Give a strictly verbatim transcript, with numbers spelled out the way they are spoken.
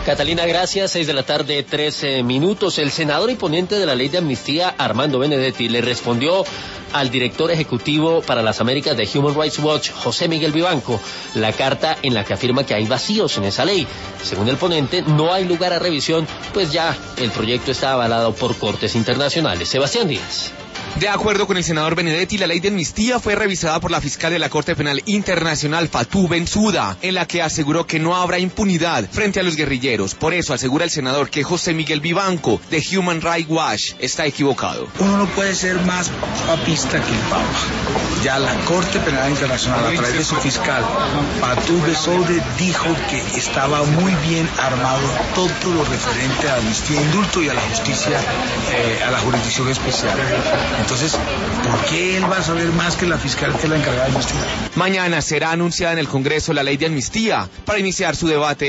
Catalina, gracias. Seis de la tarde, trece minutos. El senador y ponente de la ley de amnistía, Armando Benedetti, le respondió al director ejecutivo para las Américas de Human Rights Watch, José Miguel Vivanco, la carta en la que afirma que hay vacíos en esa ley. Según el ponente, no hay lugar a revisión, pues ya el proyecto está avalado por cortes internacionales. Sebastián Díaz. De acuerdo con el senador Benedetti, la ley de amnistía fue revisada por la fiscal de la Corte Penal Internacional, Fatou Bensouda, en la que aseguró que no habrá impunidad frente a los guerrilleros. Por eso asegura el senador que José Miguel Vivanco, de Human Rights Watch, está equivocado. Uno no puede ser más papista que el Papa. Ya la Corte Penal Internacional, a través de su fiscal, Fatou Bensouda, dijo que estaba muy bien armado todo lo referente a la amnistía, indulto y a la justicia, eh, a la jurisdicción especial. Entonces, ¿por qué él va a saber más que la fiscal que es la encargada de investigar? Mañana será anunciada en el Congreso la ley de amnistía para iniciar su debate